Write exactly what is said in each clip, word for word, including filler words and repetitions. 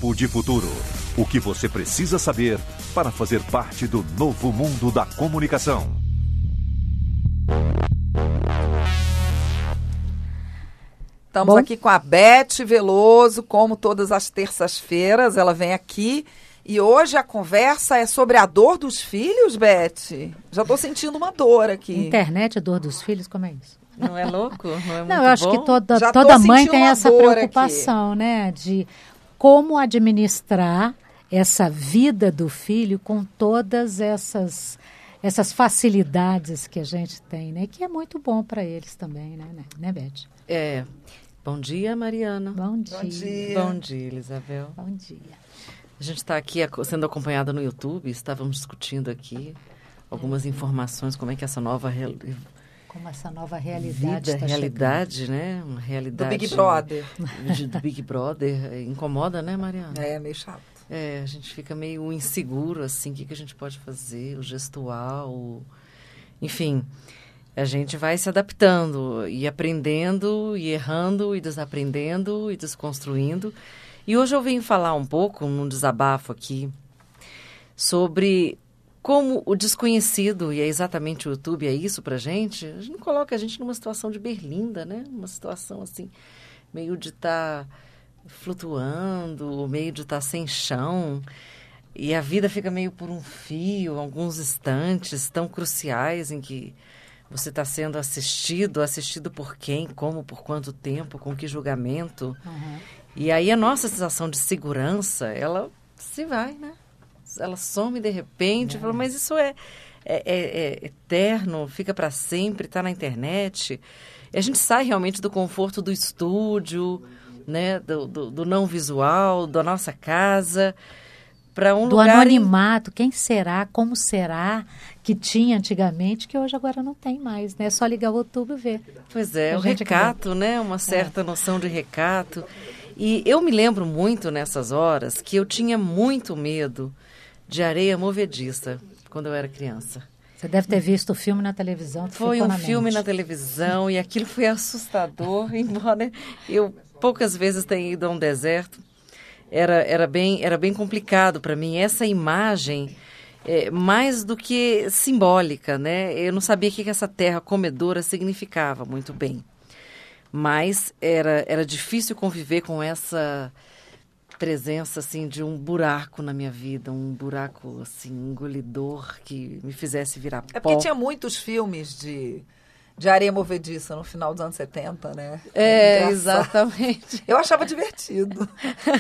Papo de Futuro. O que você precisa saber para fazer parte do novo mundo da comunicação. Estamos Bom. aqui com a Beth Veloso, como todas as terças-feiras, ela vem aqui. E hoje a conversa é sobre a dor dos filhos, Beth. Já estou sentindo uma dor aqui. Internet, a dor dos filhos, como é isso? Não é louco? Não é muito Não, eu acho bom? que toda, Já tô toda mãe sentindo tem uma essa dor preocupação, né? De como administrar essa vida do filho com todas essas, essas facilidades que a gente tem, né? Que é muito bom para eles também, né, né, Beth? É. Bom dia, Mariana. Bom dia. Bom dia. Bom dia, Elisabel. Bom dia. A gente está aqui ac- sendo acompanhada no YouTube, estávamos discutindo aqui algumas informações, como é que essa nova real- Como essa nova realidade vida, está realidade, né? Uma Do realidade... Big Brother. de- do Big Brother. eh, Incomoda, né, Mariana? É, meio chato. É, a gente fica meio inseguro, assim, o que, que a gente pode fazer, o gestual, o- enfim, a gente vai se adaptando e aprendendo, e errando, e desaprendendo, e desconstruindo. E hoje eu venho falar um pouco, num desabafo aqui, sobre como o desconhecido, e é exatamente o YouTube, é isso pra gente, a gente não coloca a gente numa situação de berlinda, né? Uma situação, assim, meio de estar flutuando, meio de estar sem chão, e a vida fica meio por um fio, alguns instantes tão cruciais em que você está sendo assistido, assistido por quem, como, por quanto tempo, com que julgamento. Uhum. E aí a nossa sensação de segurança, ela se vai, né? Ela some de repente, É. fala, mas isso é, é, é- é eterno, fica para sempre, está na internet. E a gente sai realmente do conforto do estúdio, né? do, do, do não visual, da nossa casa, para um Do lugar... em- anonimato, quem será, como será que tinha antigamente, que hoje agora não tem mais, né? É só ligar o YouTube e ver. Pois é, A o gente aqui recato, né? Uma certa noção de recato. E eu me lembro muito nessas horas que eu tinha muito medo de areia movediça quando eu era criança. Você deve ter visto o filme na televisão. que Foi ficou um na filme mente. na televisão e aquilo foi assustador, embora eu poucas vezes tenha ido a um deserto. Era, era, bem, era bem complicado para mim. Essa imagem, é, mais do que simbólica, né? Eu não sabia o que que essa terra comedora significava muito bem. Mas era, era difícil conviver com essa presença, assim, de um buraco na minha vida. Um buraco, assim, engolidor que me fizesse virar pó. É porque tinha muitos filmes de, de areia movediça no final dos anos setenta, né? É, Engraçado. exatamente. Eu achava divertido.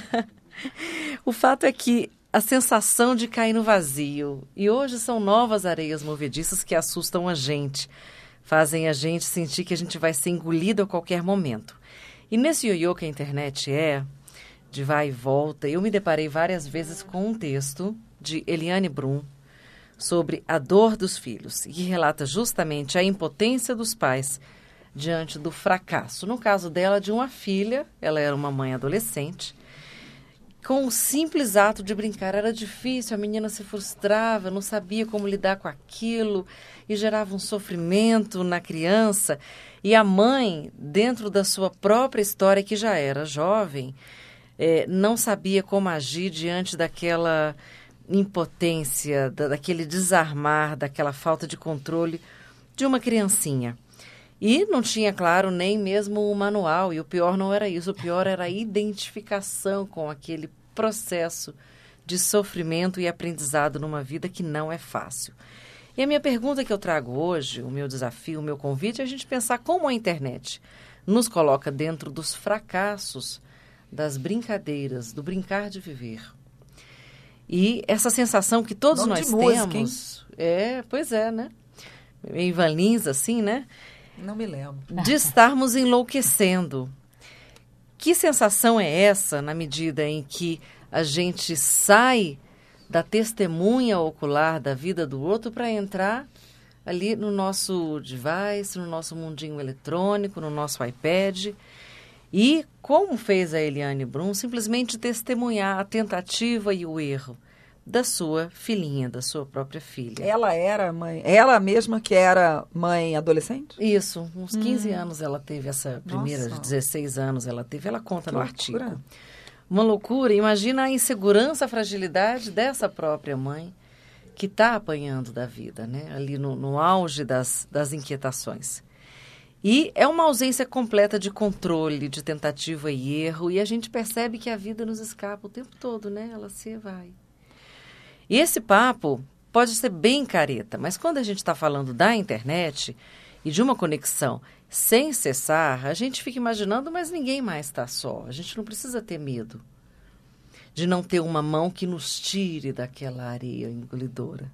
O fato é que a sensação de cair no vazio. E hoje são novas areias movediças que assustam a gente. Fazem a gente sentir que a gente vai ser engolido a qualquer momento. E nesse ioiô que a internet é, de vai e volta, eu me deparei várias vezes com um texto de Eliane Brum sobre a dor dos filhos, que relata justamente a impotência dos pais diante do fracasso. No caso dela, de uma filha, ela era uma mãe adolescente, com o simples ato de brincar era difícil, a menina se frustrava, não sabia como lidar com aquilo e gerava um sofrimento na criança. E a mãe, dentro da sua própria história, que já era jovem, eh, não sabia como agir diante daquela impotência, da, daquele desarmar, daquela falta de controle de uma criancinha. E não tinha, claro, nem mesmo o manual. E o pior não era isso. O pior era a identificação com aquele processo de sofrimento e aprendizado numa vida que não é fácil. E a minha pergunta que eu trago hoje, o meu desafio, o meu convite, é a gente pensar como a internet nos coloca dentro dos fracassos, das brincadeiras, do brincar de viver. E essa sensação que todos Nome nós de música, temos... É, pois é, né? Meio Ivan Lins, assim, né? Não me lembro. De estarmos enlouquecendo. Que sensação é essa na medida em que a gente sai da testemunha ocular da vida do outro para entrar ali no nosso device, no nosso mundinho eletrônico, no nosso iPad e, como fez a Eliane Brum, simplesmente testemunhar a tentativa e o erro da sua filhinha, da sua própria filha. Ela era mãe, ela mesma que era mãe adolescente? Isso, uns quinze anos ela teve essa primeira, Nossa. dezesseis anos ela teve, ela conta Que no loucura. artigo. Uma loucura. Imagina a insegurança, a fragilidade dessa própria mãe que está apanhando da vida, né? Ali no, no auge das, das inquietações. E é uma ausência completa de controle, de tentativa e erro, e a gente percebe que a vida nos escapa o tempo todo, né? Ela se vai. E esse papo pode ser bem careta, mas quando a gente está falando da internet e de uma conexão sem cessar, a gente fica imaginando, mas ninguém mais está só. A gente não precisa ter medo de não ter uma mão que nos tire daquela areia engolidora.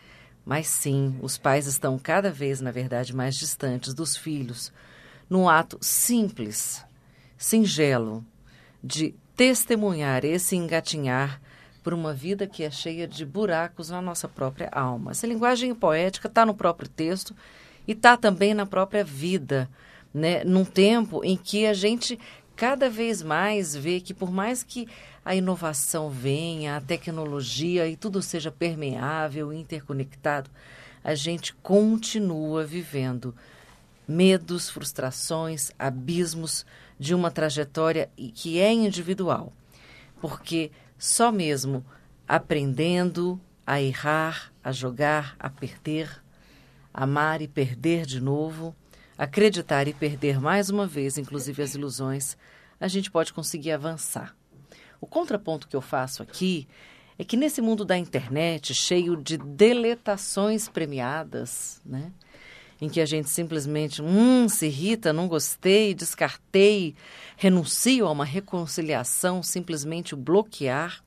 Mas sim, os pais estão cada vez, na verdade, mais distantes dos filhos, num ato simples, singelo, de testemunhar esse engatinhar por uma vida que é cheia de buracos na nossa própria alma. Essa linguagem poética está no próprio texto e está também na própria vida, né? Num tempo em que a gente cada vez mais vê que, por mais que a inovação venha, a tecnologia e tudo seja permeável, interconectado, a gente continua vivendo medos, frustrações, abismos de uma trajetória que é individual. Porque só mesmo aprendendo a errar, a jogar, a perder, amar e perder de novo, acreditar e perder mais uma vez, inclusive as ilusões, a gente pode conseguir avançar. O contraponto que eu faço aqui é que nesse mundo da internet, cheio de deletações premiadas, né, em que a gente simplesmente hum, se irrita, não gostei, descartei, renuncio a uma reconciliação, simplesmente o bloquear.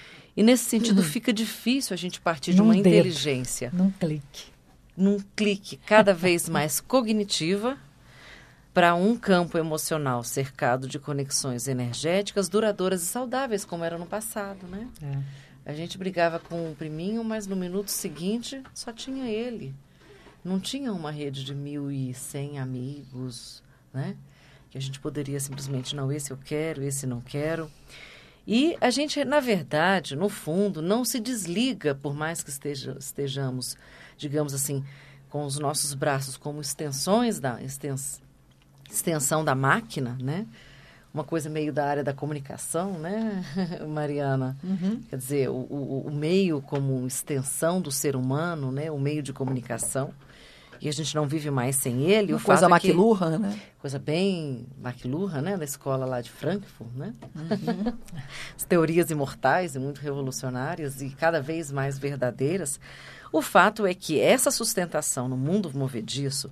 E nesse sentido fica difícil a gente partir de Num uma dedo, inteligência. num clique. Num clique cada vez mais cognitiva para um campo emocional cercado de conexões energéticas duradouras e saudáveis, como era no passado, né? É. A gente brigava com o priminho, mas no minuto seguinte só tinha ele. Não tinha uma rede de mil e cem amigos, né? Que a gente poderia simplesmente, não, esse eu quero, esse não quero. E a gente, na verdade, no fundo, não se desliga, por mais que esteja, estejamos, digamos assim, com os nossos braços como extensões da extens, extensão da máquina, né? Uma coisa meio da área da comunicação, né, Mariana? Uhum. Quer dizer, o, o, o meio como extensão do ser humano, né? O meio de comunicação. E a gente não vive mais sem ele. Uma o coisa fato McLuhan, é que, né? Coisa bem McLuhan, né? Da escola lá de Frankfurt, né? Uhum. As teorias imortais e muito revolucionárias e cada vez mais verdadeiras. O fato é que essa sustentação no mundo movediço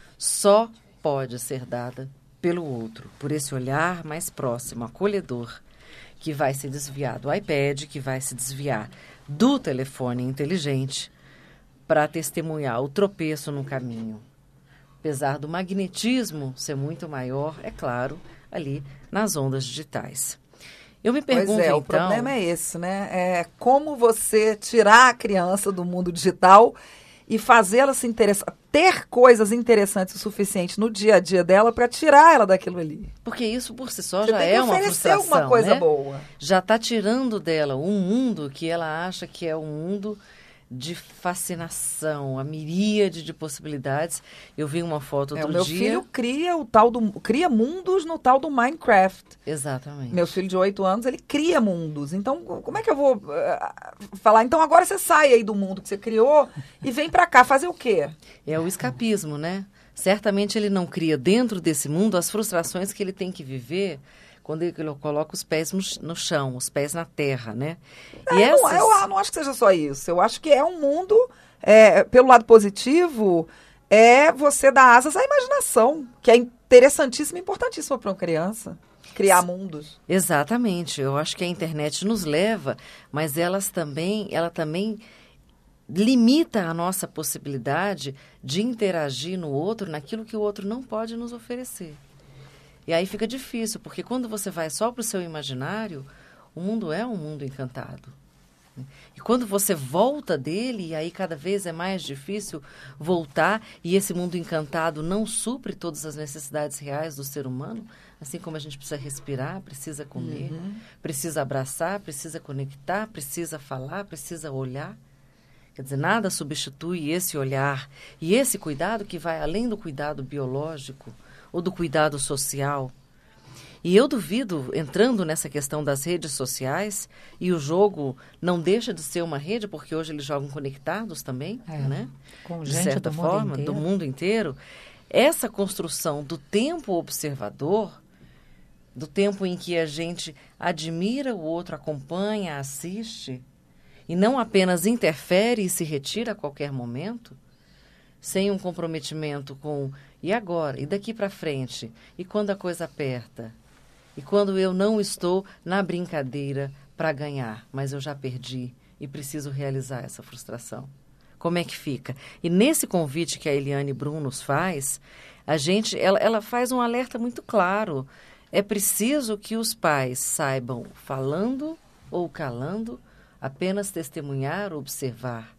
só pode ser dada pelo outro, por esse olhar mais próximo, acolhedor, que vai se desviar do iPad, que vai se desviar do telefone inteligente, para testemunhar o tropeço no caminho. Apesar do magnetismo ser muito maior, é claro, ali nas ondas digitais. Eu me pergunto, pois é, então... o problema é esse, né? É como você tirar a criança do mundo digital e fazê-la se interessar, ter coisas interessantes o suficiente no dia a dia dela para tirar ela daquilo ali. Porque isso por si só você já tem é que uma frustração, alguma coisa né? boa. Já está tirando dela um mundo que ela acha que é um mundo de fascinação, a miríade de possibilidades. Eu vi uma foto outro é, o meu dia... filho cria o tal do cria mundos no tal do Minecraft. Exatamente. Meu filho de oito anos, ele cria mundos. Então, como é que eu vou uh, falar? Então, agora você sai aí do mundo que você criou e vem pra cá fazer o quê? É o escapismo, né? Certamente ele não cria dentro desse mundo as frustrações que ele tem que viver quando ele coloca os pés no, no chão, os pés na terra, né? É, e essas... não, eu não acho que seja só isso. Eu acho que é um mundo, é, pelo lado positivo, é você dar asas à imaginação, que é interessantíssima e importantíssima para uma criança. Criar mundos. Exatamente. Eu acho que a internet nos leva, mas elas também, ela também limita a nossa possibilidade de interagir no outro, naquilo que o outro não pode nos oferecer. E aí fica difícil, porque quando você vai só para o seu imaginário, o mundo é um mundo encantado. E quando você volta dele, e aí cada vez é mais difícil voltar, e esse mundo encantado não supre todas as necessidades reais do ser humano, assim como a gente precisa respirar, precisa comer, uhum. precisa abraçar, precisa conectar, precisa falar, precisa olhar. Quer dizer, nada substitui esse olhar e esse cuidado que vai além do cuidado biológico, ou do cuidado social. E eu duvido, entrando nessa questão das redes sociais, e o jogo não deixa de ser uma rede, porque hoje eles jogam conectados também, É, né? com De gente certa do mundo forma, inteiro. do mundo inteiro. Essa construção do tempo observador, do tempo em que a gente admira o outro, acompanha, assiste, e não apenas interfere e se retira a qualquer momento, sem um comprometimento com e agora, e daqui para frente, e quando a coisa aperta, e quando eu não estou na brincadeira para ganhar, mas eu já perdi e preciso realizar essa frustração. Como é que fica? E nesse convite que a Eliane Brum nos faz, a gente, ela, ela faz um alerta muito claro. É preciso que os pais saibam, falando ou calando, apenas testemunhar, observar.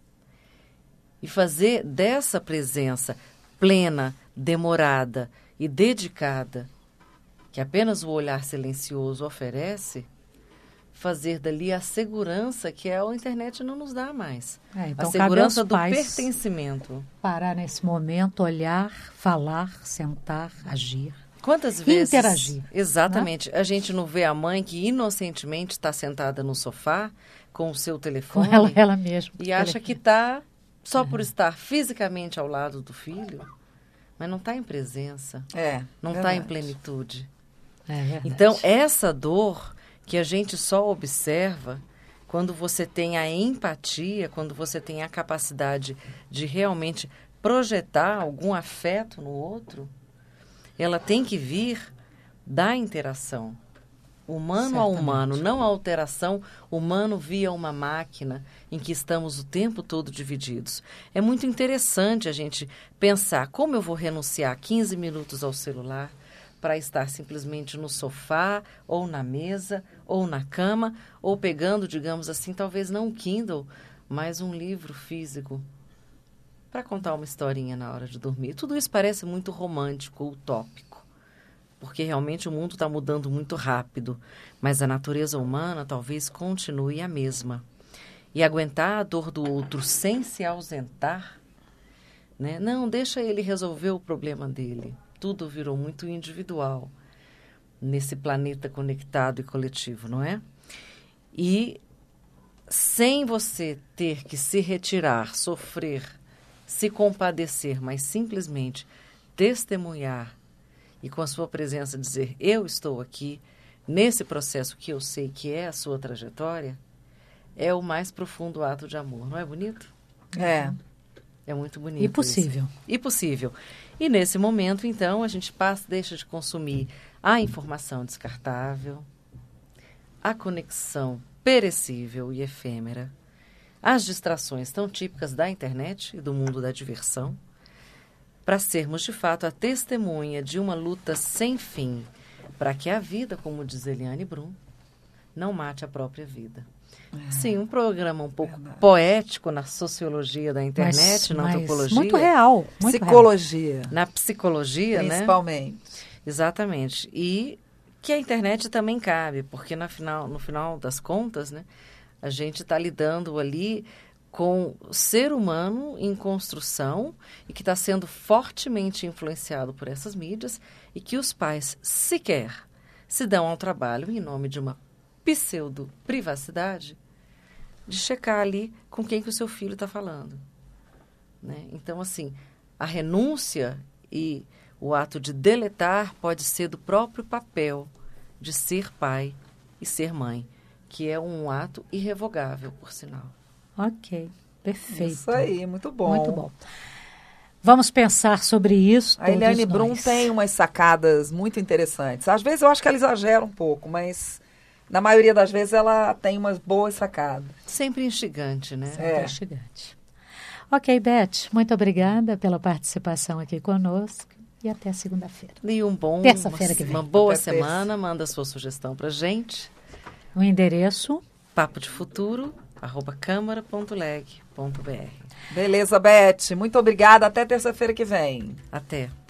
E fazer dessa presença plena, demorada e dedicada, que apenas o olhar silencioso oferece, fazer dali a segurança que a internet não nos dá mais. É, então a segurança cabe do aos pais pertencimento. parar nesse momento, olhar, falar, sentar, agir. Quantas vezes... Interagir. Exatamente. Né? A gente não vê a mãe que inocentemente está sentada no sofá com o seu telefone Com ela, ela mesma. e acha que está só uhum. por estar fisicamente ao lado do filho, mas não está em presença, É, não está em plenitude. É verdade. Então, essa dor que a gente só observa quando você tem a empatia, quando você tem a capacidade de realmente projetar algum afeto no outro, ela tem que vir da interação. Humano Certamente. a humano, não a alteração humano via uma máquina em que estamos o tempo todo divididos. É muito interessante a gente pensar como eu vou renunciar quinze minutos ao celular para estar simplesmente no sofá, ou na mesa, ou na cama, ou pegando, digamos assim, talvez não um Kindle, mas um livro físico, para contar uma historinha na hora de dormir. Tudo isso parece muito romântico, utópico, porque realmente o mundo está mudando muito rápido, mas a natureza humana talvez continue a mesma. E aguentar a dor do outro sem se ausentar, né? Não, deixa ele resolver o problema dele. Tudo virou muito individual nesse planeta conectado e coletivo, não é? E sem você ter que se retirar, sofrer, se compadecer, mas simplesmente testemunhar e com a sua presença dizer, eu estou aqui nesse processo que eu sei que é a sua trajetória, é o mais profundo ato de amor. Não é bonito? É. É muito bonito. E possível. Isso. E possível. E nesse momento, então, a gente passa, deixa de consumir a informação descartável, a conexão perecível e efêmera, as distrações tão típicas da internet e do mundo da diversão, para sermos, de fato, a testemunha de uma luta sem fim, para que a vida, como diz Eliane Brum, não mate a própria vida. É. Sim, um programa um pouco Verdade. poético na sociologia da internet, mas, na mas antropologia. Muito real. Muito psicologia. Real. Na psicologia, Principalmente. Né? Exatamente. E que a internet também cabe, porque na final, no final das contas, né, a gente está lidando ali com o ser humano em construção e que está sendo fortemente influenciado por essas mídias e que os pais sequer se dão ao trabalho, em nome de uma pseudo-privacidade, de checar ali com quem que o seu filho está falando. Né? Então, assim, a renúncia e o ato de deletar pode ser do próprio papel de ser pai e ser mãe, que é um ato irrevogável, por sinal. Ok, perfeito. Isso aí, muito bom. Muito bom. Vamos pensar sobre isso. A Eliane Brum nós. tem umas sacadas muito interessantes. Às vezes eu acho que ela exagera um pouco, mas na maioria das vezes ela tem umas boas sacadas. Sempre instigante, né? Sempre é. instigante. Ok, Beth, muito obrigada pela participação aqui conosco e até segunda-feira. E um bom, terça-feira que vem. Uma boa até semana, terça. Manda sua sugestão pra gente. O endereço? Papo de Futuro, arroba câmara ponto leg ponto br. Beleza, Beth. Muito obrigada. Até terça-feira que vem. Até.